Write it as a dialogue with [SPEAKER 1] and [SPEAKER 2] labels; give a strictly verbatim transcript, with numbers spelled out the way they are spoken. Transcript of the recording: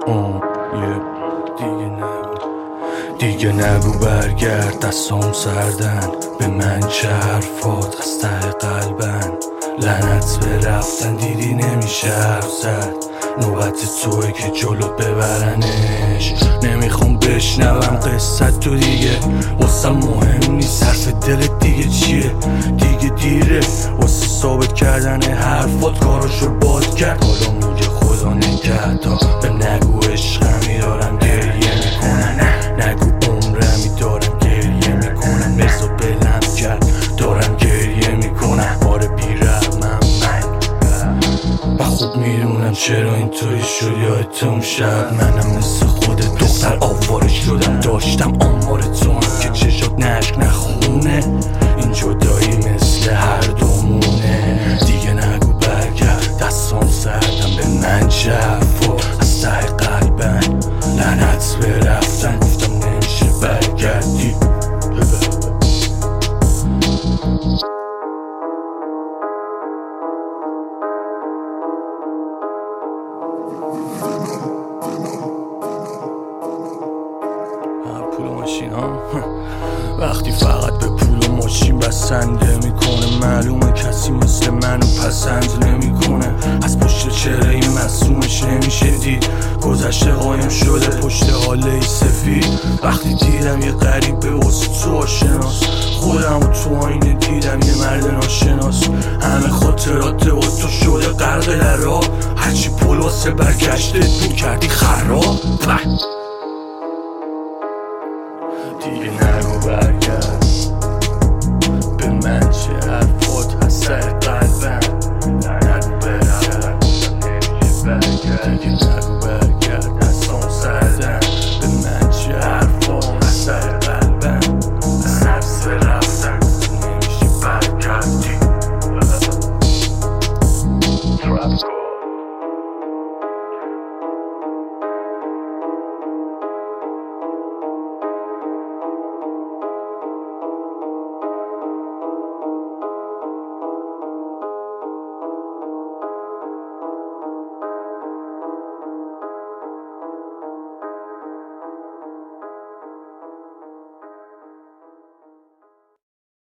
[SPEAKER 1] آه یه دیگه نگو دیگه نگو برگرد، دستام سردن به من چه حرفات از ته قلبن. لعنت به رفتن دیدی نمیشه حرف زد، نوبت توه که جلوت ببرنش. نمیخوام بشنوم قصت تو دیگه، واسم مهم نیست حرف دلت دیگه چیه. دیگه دیره واسه ثابت کردن حرفات، کاراشو باد کرد. حالا میگه خدا نگهدار، به نگو عشقمی دارم گریه میکنم، نگو عمرمی دارم گریه میکنم. بزا بلم کرد دارم گریه میکنم، بار بیرحمم من. و خوب میدونم چرا اینطوری شد، یادت اون شب منم مثل خودت دختر آواره شدم. داشتم آمار تو هم که چشات نشک نخونه، این جدایی مثل هر دومونه. دیگه نگو برگرد، دستام سردم به من چه حرفا از ته قلبن. لعنت به رفتن، گفتم نمیشه برگردی. پول و ماشین ها وقتی فقط به پول و ماشین بسنده میکنه، معلومه کسی مثل منو پسند نمیکنه. از پشت چهره این معصومش نمیشه دید، گذشته قایم شده پشت حاله سفید. وقتی دیدم یه غریبه واسه تو آشناس، خودم و تو آینه دیدم یه مرد ناشناس. همه خاطرات با تو شده غرق در راه، هرچی پول واسه برگشتت بود کردی خراب. دیگه